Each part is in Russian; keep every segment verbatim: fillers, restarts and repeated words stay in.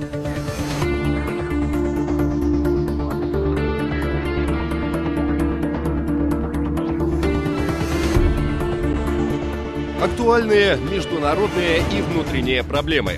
Актуальные международные и внутренние проблемы.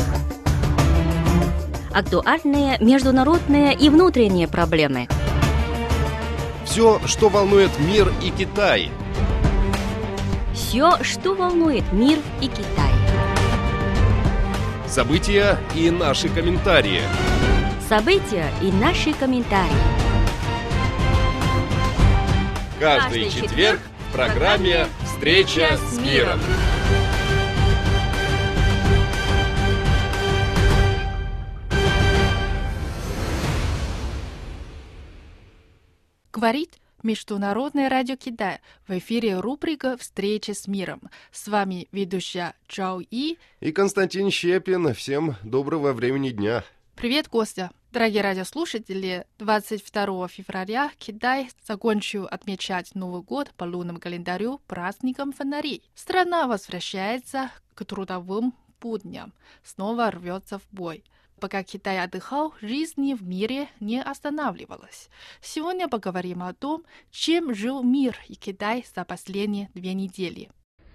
Актуальные международные и внутренние проблемы. Все, что волнует мир и Китай. Все, что волнует мир и Китай. События и наши комментарии. События и наши комментарии. Каждый, Каждый четверг, четверг в программе «Встреча с миром». Говорит Международное радио Китая. В эфире рубрика «Встреча с миром». С вами ведущая Чжао И и Константин Щепин. Всем доброго времени дня. Привет, Костя. Дорогие радиослушатели, двадцать второго февраля Китай закончил отмечать Новый год по лунному календарю праздником фонарей. Страна возвращается к трудовым будням, снова рвется в бой. Пока Китай отдыхал, жизнь в мире не останавливалась. Сегодня поговорим о том, чем жил мир и Китай за последние две недели.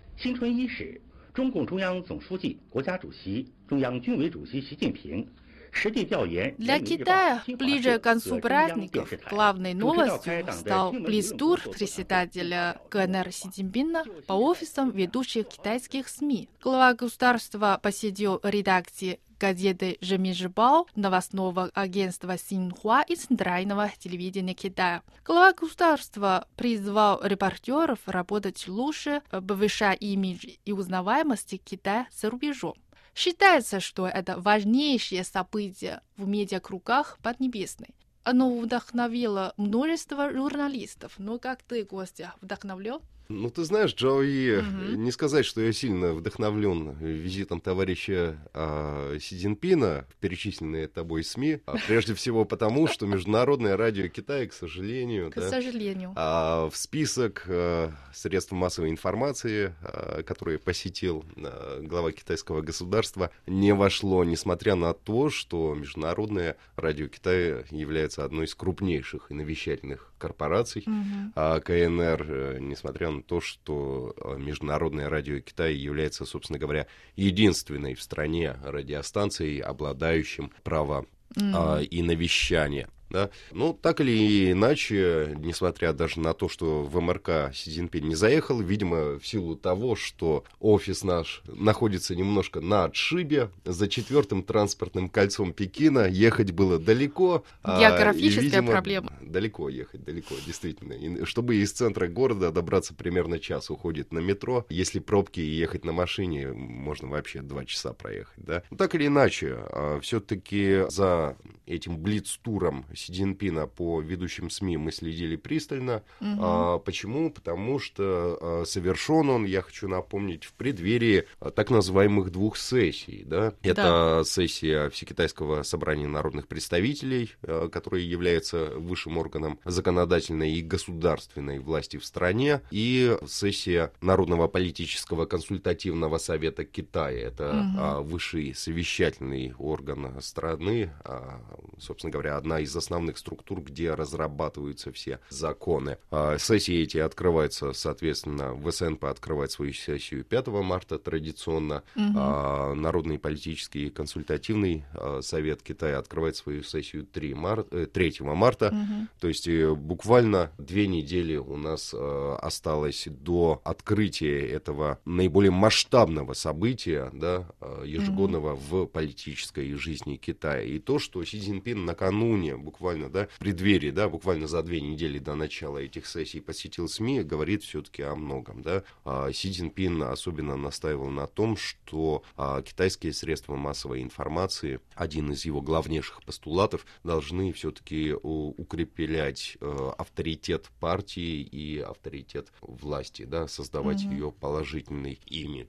Для Китая ближе к концу праздников главной новостью стал пресс-тур председателя КНР Си Цзиньпина по офисам ведущих китайских СМИ. Глава государства посетил редакции газеты «Жеминжибао», новостного агентства «Синьхуа» и Центрального телевидения Китая. Глава государства призвал репортеров работать лучше, повышая имидж и узнаваемость Китая за рубежом. Считается, что это важнейшее событие в медиакругах Поднебесной. Оно вдохновило множество журналистов. Ну, как ты, Костя, вдохновлен? Ну, ты знаешь, Чжао И, Угу. не сказать, что я сильно вдохновлен визитом товарища а, Си Цзиньпина в перечисленные тобой СМИ, а, прежде всего потому, что Международное радио Китая, к сожалению, К да, сожалению. а, в список а, средств массовой информации, а, которые посетил а, глава китайского государства, не вошло, несмотря на то, что Международное радио Китая является одной из крупнейших и навещательных корпораций, Угу. а КНР, несмотря на то, что Международное радио Китая является, собственно говоря, единственной в стране радиостанцией, обладающим правом Mm. а, и на вещание. Да? Ну, так или иначе, несмотря даже на то, что в МРК Си Цзиньпин не заехал, видимо, в силу того, что офис наш находится немножко на отшибе, за четвертым транспортным кольцом Пекина, ехать было далеко. Географическая а, и, видимо, проблема. Далеко ехать, далеко, действительно. И чтобы из центра города добраться примерно час уходит на метро. Если пробки и ехать на машине, можно вообще два часа проехать. Да? Но так или иначе, все-таки за этим блиц-туром Си Цзиньпина по ведущим СМИ мы следили пристально. Угу. А, почему? Потому что а, совершен он, я хочу напомнить, в преддверии а, так называемых двух сессий. Да? Это Да. сессия Всекитайского собрания народных представителей, а, которая является высшим органом законодательной и государственной власти в стране, и сессия Народного политического консультативного совета Китая. Это Угу. а, высший совещательный орган страны, а, собственно говоря, одна из основных структур, где разрабатываются все законы. А, сессии эти открываются, соответственно, В С Н П открывает свою сессию пятого марта традиционно, Угу. а, Народный политический и консультативный а, совет Китая открывает свою сессию третьего марта. Угу. То есть э, буквально две недели у нас э, осталось до открытия этого наиболее масштабного события, да, э, ежегодного mm-hmm. в политической жизни Китая. И то, что Си Цзиньпин накануне, буквально, да, в преддверии, да, буквально за две недели до начала этих сессий посетил СМИ, говорит все-таки о многом. Да. А Си Цзиньпин особенно настаивал на том, что а, китайские средства массовой информации, один из его главнейших постулатов, должны все-таки укреплять э, авторитет партии и авторитет власти, да, создавать Mm-hmm. ее положительный имидж.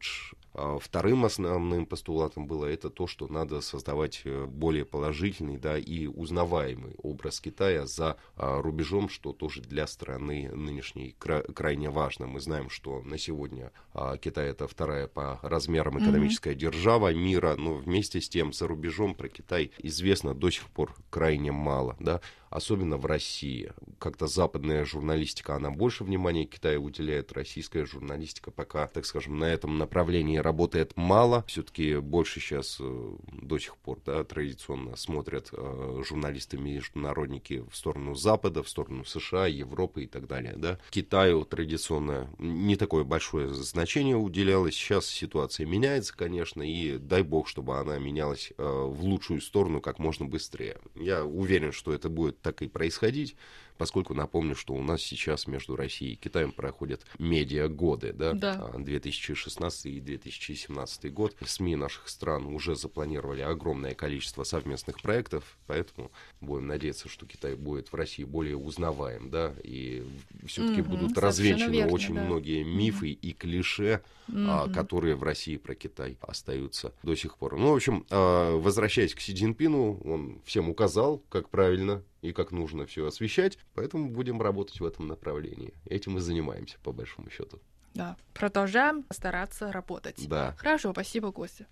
Вторым основным постулатом было это то, что надо создавать более положительный, да, и узнаваемый образ Китая за рубежом, что тоже для страны нынешней крайне важно. Мы знаем, что на сегодня Китай — это вторая по размерам экономическая mm-hmm. держава мира, но вместе с тем за рубежом про Китай известно до сих пор крайне мало, да, особенно в России. Как-то западная журналистика, она больше внимания Китаю уделяет, российская журналистика пока, так скажем, на этом направлении работает мало. Все-таки больше сейчас э, до сих пор, да, традиционно смотрят э, журналисты-международники в сторону Запада, в сторону США, Европы и так далее, да. Китаю традиционно не такое большое значение уделялось. Сейчас ситуация меняется, конечно, и дай бог, чтобы она менялась э, в лучшую сторону как можно быстрее. Я уверен, что это будет так и происходить, поскольку напомню, что у нас сейчас между Россией и Китаем проходят медиагоды, да, да. две тысячи шестнадцатый и две тысячи семнадцатый год. СМИ наших стран уже запланировали огромное количество совместных проектов, поэтому будем надеяться, что Китай будет в России более узнаваем, да, и все-таки mm-hmm, будут развенчаны верно, очень да. многие мифы mm-hmm. и клише, mm-hmm. а, которые в России про Китай остаются до сих пор. Ну, в общем, а, возвращаясь к Си Цзиньпину, он всем указал, как правильно и как нужно все освещать, поэтому будем работать в этом направлении. Этим и занимаемся, по большому счету. Да, продолжаем стараться работать. Да. Хорошо, спасибо, Костя.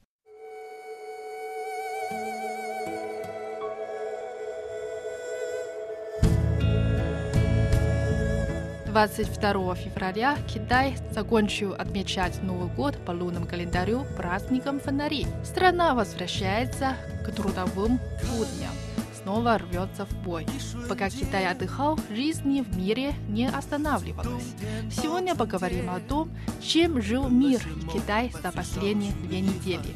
двадцать второго февраля Китай закончил отмечать Новый год по лунному календарю праздником фонарей. Страна возвращается к трудовым будням. Снова рвется в бой. Пока Китай отдыхал, жизнь в мире не останавливалась. Сегодня поговорим о том, чем жил мир и Китай за последние две недели.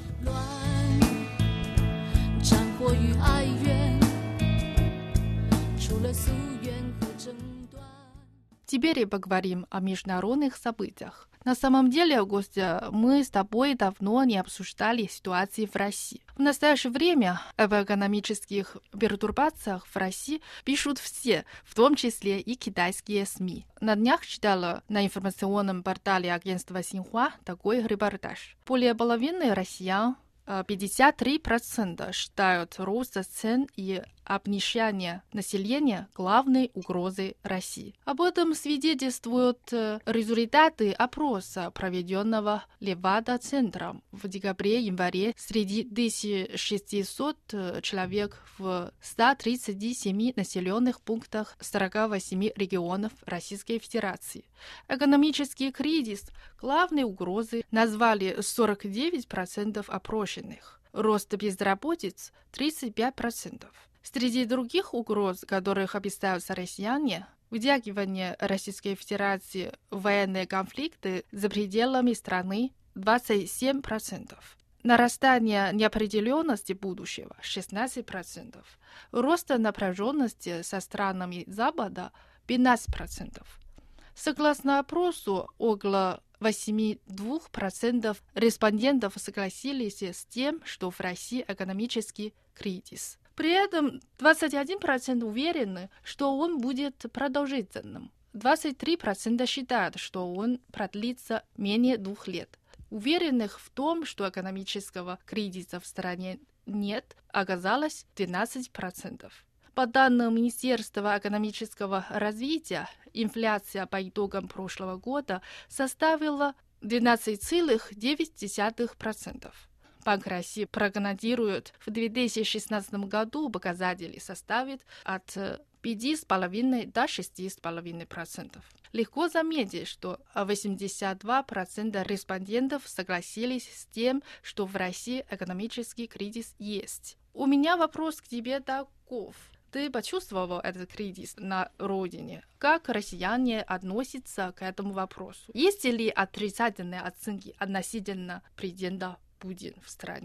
Теперь поговорим о международных событиях. На самом деле, Костя, мы с тобой давно не обсуждали ситуацию в России. В настоящее время об экономических пертурбациях в России пишут все, в том числе и китайские СМИ. На днях читала на информационном портале агентства Синьхуа такой репортаж. Более половины россиян, пятьдесят три процента, считают рост цен и обнищание населения главной угрозой России. Об этом свидетельствуют результаты опроса, проведенного Левада-центром в декабре-январе среди тысяча шестисот человек в ста тридцати семи населенных пунктах сорока восьми регионов Российской Федерации. Экономический кризис главной угрозой назвали сорок девять процентов опрошенных. Рост безработицы – тридцать пять процентов. Среди других угроз, которых опасаются россияне, втягивание Российской Федерации в военные конфликты за пределами страны – двадцать семь процентов. Нарастание неопределенности будущего – шестнадцать процентов. Рост напряженности со странами Запада – пятнадцать процентов. Согласно опросу, около восемьдесят два процента респондентов согласились с тем, что в России экономический кризис. При этом двадцать один процент уверены, что он будет продолжительным. двадцать три процента считают, что он продлится менее двух лет. Уверенных в том, что экономического кризиса в стране нет, оказалось двенадцать процентов. По данным Министерства экономического развития, инфляция по итогам прошлого года составила двенадцать целых девять десятых процента. Банк России прогнозирует, в две тысячи шестнадцатом году показатели составят от пяти с половиной до шести с половиной процентов. Легко заметить, что восемьдесят два процента респондентов согласились с тем, что в России экономический кризис есть. У меня вопрос к тебе таков. Ты почувствовал этот кризис на родине? Как россияне относятся к этому вопросу? Есть ли отрицательные оценки относительно президента Путина в стране?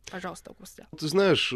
Пожалуйста, Костя. Ты знаешь,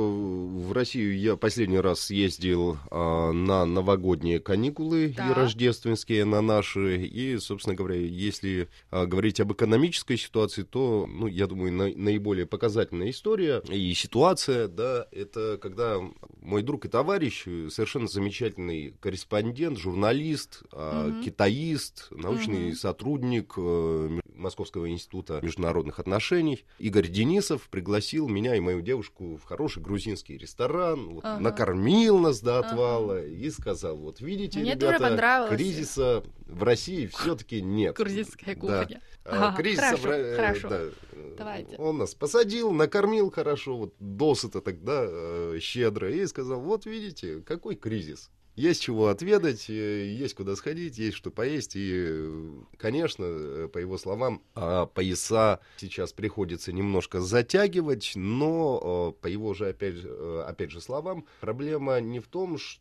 в Россию я последний раз съездил на новогодние каникулы да. и рождественские, на наши. И, собственно говоря, если говорить об экономической ситуации, то, ну, я думаю, на, наиболее показательная история и ситуация, да, это когда мой друг и товарищ, совершенно замечательный корреспондент, журналист, mm-hmm. китаист, научный mm-hmm. сотрудник Московского института международных отношений Игорь Денисов пригласил меня и мою девушку в хороший грузинский ресторан, вот, ага. накормил нас до отвала ага. и сказал, вот видите, Мне ребята, кризиса в России все-таки нет. Грузинская кухня. Да. Ага, кризиса хорошо, в... хорошо. Да. Давайте. Он нас посадил, накормил хорошо, вот досыта тогда щедро, и сказал, вот видите, какой кризис. Есть чего отведать, есть куда сходить, есть что поесть. И, конечно, по его словам, пояса сейчас приходится немножко затягивать, но, по его же, опять, опять же, словам, проблема не в том, что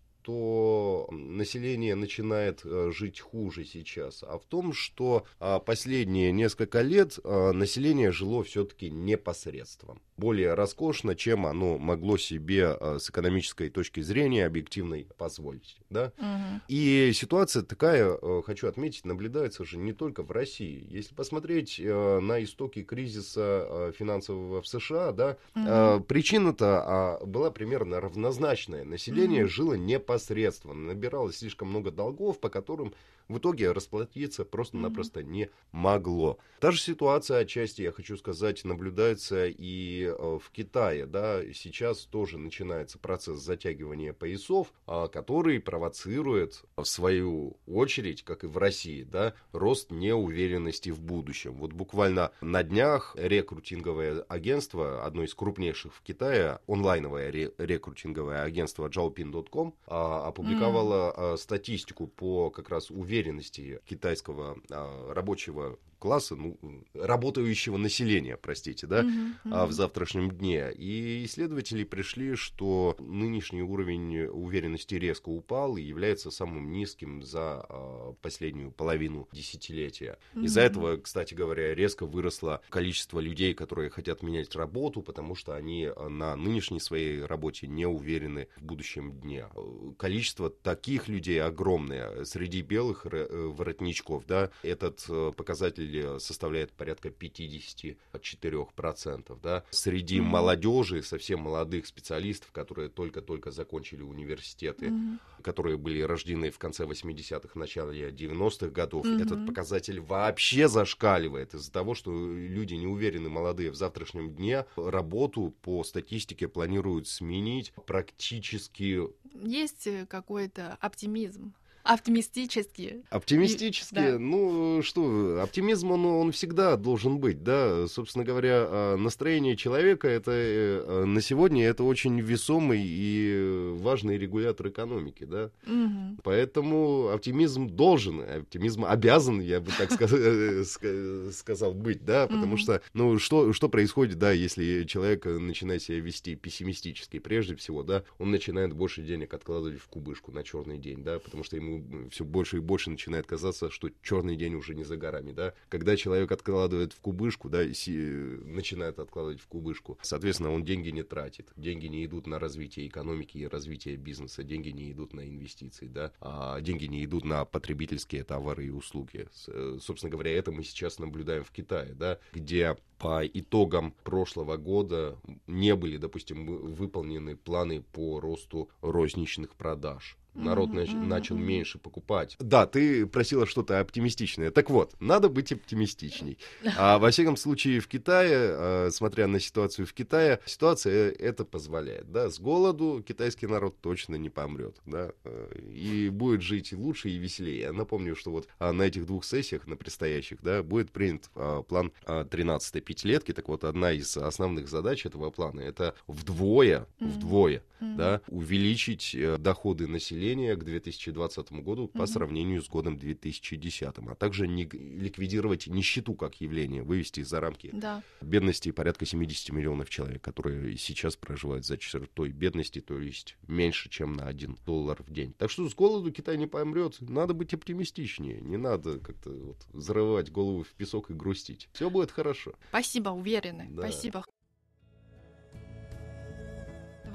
что население начинает жить хуже сейчас, а в том, что последние несколько лет население жило все-таки непосредством. Более роскошно, чем оно могло себе с экономической точки зрения объективной позволить. Да? Угу. И ситуация такая, хочу отметить, наблюдается же не только в России. Если посмотреть на истоки кризиса финансового в США, да, угу. причина-то была примерно равнозначная. Население угу. жило непосредственно. Посредственно. Набиралось слишком много долгов, по которым в итоге расплатиться просто-напросто mm-hmm. не могло. Та же ситуация, отчасти, я хочу сказать, наблюдается и э, в Китае. Да? Сейчас тоже начинается процесс затягивания поясов, э, который провоцирует, в свою очередь, как и в России, да, рост неуверенности в будущем. Вот буквально на днях рекрутинговое агентство, одно из крупнейших в Китае, онлайновое ре- рекрутинговое агентство джаопин точка ком, опубликовала mm. статистику по как раз уверенности китайского а, рабочего класса, ну, работающего населения, простите, да, mm-hmm, mm-hmm. в завтрашнем дне. И исследователи пришли, что нынешний уровень уверенности резко упал и является самым низким за а, последнюю половину десятилетия. Mm-hmm. Из-за этого, кстати говоря, резко выросло количество людей, которые хотят менять работу, потому что они на нынешней своей работе не уверены в будущем дне. Количество таких людей огромное. Среди белых воротничков, да, этот показатель составляет порядка пятьдесят четыре процента. Да. Среди mm-hmm. молодежи, совсем молодых специалистов, которые только-только закончили университеты, mm-hmm. которые были рождены в конце восьмидесятых, начале девяностых годов, mm-hmm. этот показатель вообще зашкаливает из-за того, что люди не уверены, молодые, в завтрашнем дне работу по статистике планируют сменить практически... Есть какой-то оптимизм? Оптимистически. Оптимистически, да. Ну что, оптимизм, он, он всегда должен быть, да, собственно говоря, настроение человека, это на сегодня, это очень весомый и важный регулятор экономики, да, угу. Поэтому оптимизм должен, оптимизм обязан, я бы так сказал, быть, да, потому угу. что, ну, что, что происходит, да, если человек начинает себя вести пессимистически, прежде всего, да, он начинает больше денег откладывать в кубышку на черный день, да, потому что ему все больше и больше начинает казаться, что черный день уже не за горами, да. Когда человек откладывает в кубышку, да, си, начинает откладывать в кубышку, соответственно, он деньги не тратит. Деньги не идут на развитие экономики и развитие бизнеса, деньги не идут на инвестиции, да, а деньги не идут на потребительские товары и услуги. Собственно говоря, это мы сейчас наблюдаем в Китае, да, где по итогам прошлого года не были, допустим, выполнены планы по росту розничных продаж. Народ mm-hmm, нач- начал mm-hmm. меньше покупать. Да, ты просила что-то оптимистичное. Так вот, надо быть оптимистичней. А во всяком случае в Китае, смотря на ситуацию в Китае, ситуация это позволяет. Да? С голоду китайский народ точно не помрет. Да? И будет жить лучше и веселее. Я напомню, что вот на этих двух сессиях, на предстоящих, да, будет принят план тринадцатой пятилетки. Так вот, одна из основных задач этого плана — это вдвое, mm-hmm. вдвое mm-hmm. да, увеличить доходы населения к две тысячи двадцатому году mm-hmm. по сравнению с годом две тысячи десятым, а также не, ликвидировать нищету как явление, вывести за рамки да. бедности порядка семьдесят миллионов человек, которые сейчас проживают за чертой бедности, то есть меньше, чем на один доллар в день. Так что с голоду Китай не помрет, надо быть оптимистичнее, не надо как-то вот взрывать голову в песок и грустить. Все будет хорошо. Спасибо, уверены. Да. Спасибо.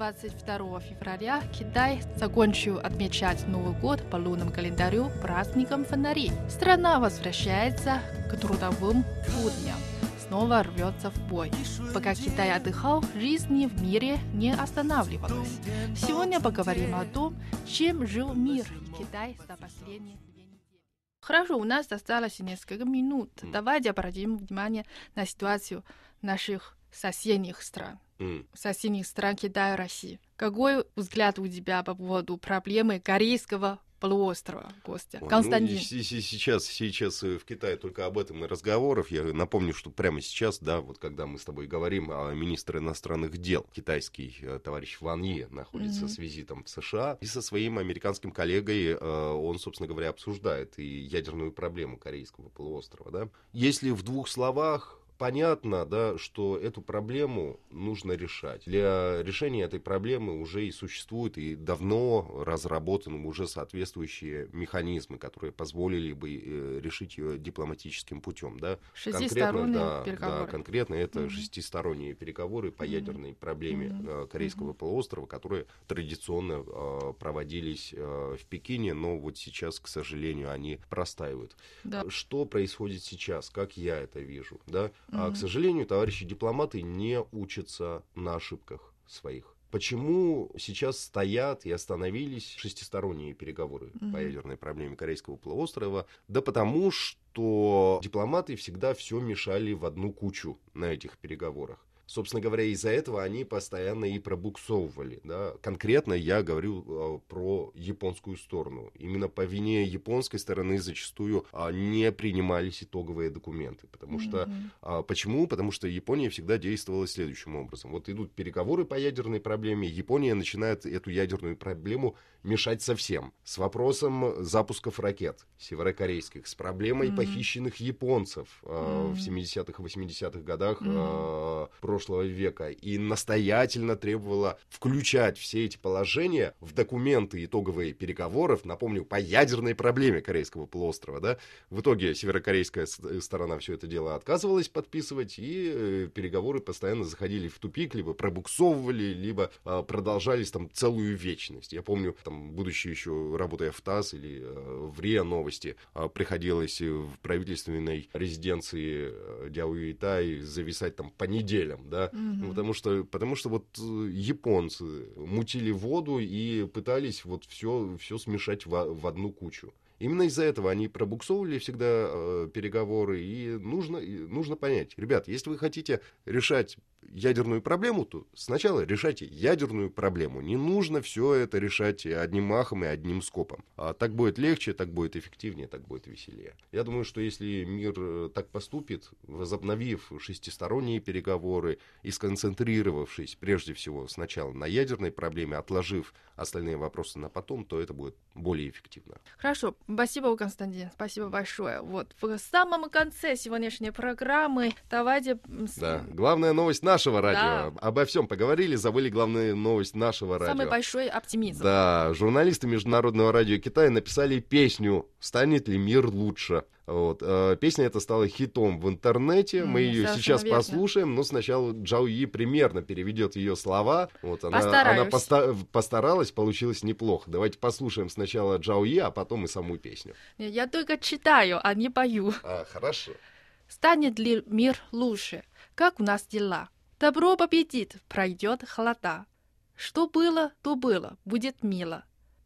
двадцать второго февраля Китай закончил отмечать Новый год по лунному календарю праздником фонарей. Страна возвращается к трудовым будням, снова рвется в бой. Пока Китай отдыхал, жизнь в мире не останавливалась. Сегодня поговорим о том, чем жил мир и Китай за последние две недели. Хорошо, у нас осталось несколько минут. Давайте обратим внимание на ситуацию наших соседних стран. Mm. Соседних стран Китая и России. Какой взгляд у тебя по поводу проблемы Корейского полуострова, Костя? Ой, Константин. Ну, сейчас, сейчас в Китае только об этом и разговоров. Я напомню, что прямо сейчас, да, вот когда мы с тобой говорим, министр иностранных дел китайский товарищ Ван Йи находится mm-hmm. с визитом в США, и со своим американским коллегой он, собственно говоря, обсуждает и ядерную проблему Корейского полуострова. Да? Если в двух словах, понятно, да, что эту проблему нужно решать. Для решения этой проблемы уже и существуют, и давно разработаны уже соответствующие механизмы, которые позволили бы решить ее дипломатическим путем. Да. Шестисторонние да, переговоры. Да, конкретно это mm-hmm. шестисторонние переговоры по mm-hmm. ядерной проблеме mm-hmm. Корейского mm-hmm. полуострова, которые традиционно э, проводились э, в Пекине, но вот сейчас, к сожалению, они простаивают. Да. Что происходит сейчас? Как я это вижу? Да? А, к сожалению, товарищи дипломаты не учатся на ошибках своих. Почему сейчас стоят и остановились шестисторонние переговоры mm-hmm. по ядерной проблеме Корейского полуострова? Да потому что дипломаты всегда все мешали в одну кучу на этих переговорах. Собственно говоря, из-за этого они постоянно и пробуксовывали. Да? Конкретно я говорю а, про японскую сторону. Именно по вине японской стороны зачастую а, не принимались итоговые документы. Потому mm-hmm. что, а, почему? Потому что Япония всегда действовала следующим образом. Вот идут переговоры по ядерной проблеме, Япония начинает эту ядерную проблему мешать совсем. С вопросом запусков ракет северокорейских, с проблемой mm-hmm. похищенных японцев а, mm-hmm. в семидесятых и восьмидесятых годах mm-hmm. а, прошлого века, и настоятельно требовала включать все эти положения в документы итоговые переговоров, напомню, по ядерной проблеме Корейского полуострова. Да? В итоге северокорейская сторона все это дело отказывалась подписывать, и э, переговоры постоянно заходили в тупик, либо пробуксовывали, либо э, продолжались там целую вечность. Я помню, там, будучи еще работая в ТАСС или э, в РИА Новости, э, приходилось в правительственной резиденции э, Дяо Юйтай зависать там по неделям. Да? Mm-hmm. Потому что, потому что вот японцы мутили воду и пытались вот все, все смешать в, в одну кучу. Именно из-за этого они пробуксовывали всегда э, переговоры, и нужно, и нужно понять, ребят, если вы хотите решать ядерную проблему, то сначала решайте ядерную проблему. Не нужно все это решать одним махом и одним скопом. А так будет легче, так будет эффективнее, так будет веселее. Я думаю, что если мир так поступит, возобновив шестисторонние переговоры и сконцентрировавшись прежде всего сначала на ядерной проблеме, отложив остальные вопросы на потом, то это будет более эффективно. Хорошо. Спасибо, Константин. Спасибо большое. Вот в самом конце сегодняшней программы давайте... Да. Главная новость нашего радио. Да. Обо всем поговорили, забыли главную новость нашего радио. Самый большой оптимизм. Да. Журналисты Международного радио Китая написали песню «Станет ли мир лучше?». Вот. Песня эта стала хитом в интернете. Mm, Мы ее сейчас верно. послушаем, но сначала Джао Йи примерно переведет ее слова. Вот она, она поста- постаралась, получилось неплохо. Давайте послушаем сначала Джао Йи, а потом и саму песню. Я только читаю, а не пою. А, хорошо. Станет ли мир лучше? Как у нас дела? Добро победит, пройдет холода. Что было, то было, будет мило.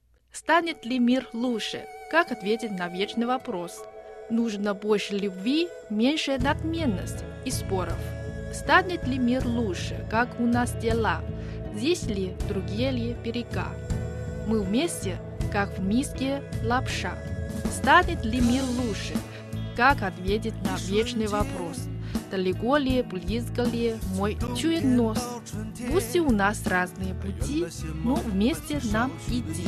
Станет ли мир лучше? Как ответить на вечный вопрос? Нужно больше любви, меньше надменности и споров. Станет ли мир лучше, как у нас дела? Здесь ли, другие ли берега? Мы вместе, как в миске лапша. Станет ли мир лучше? Как ответить на вечный вопрос? Далеко ли, близко ли, мой чует нос? Пусть и у нас разные пути, но вместе нам иди.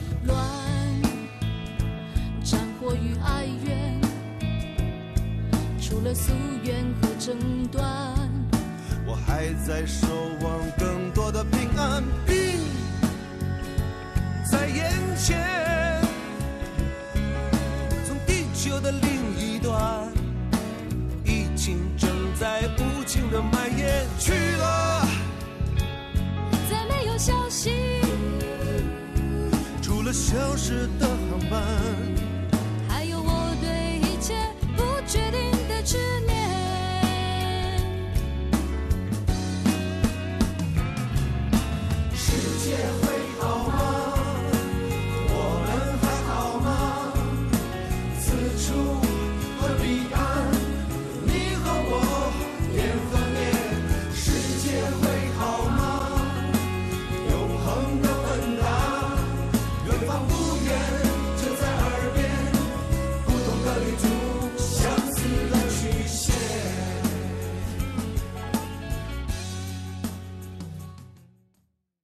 除了夙愿和争端，我还在守望更多的平安。病在眼前，从地球的另一端，疫情正在无情的蔓延去了。在没有消息，除了消失的航班。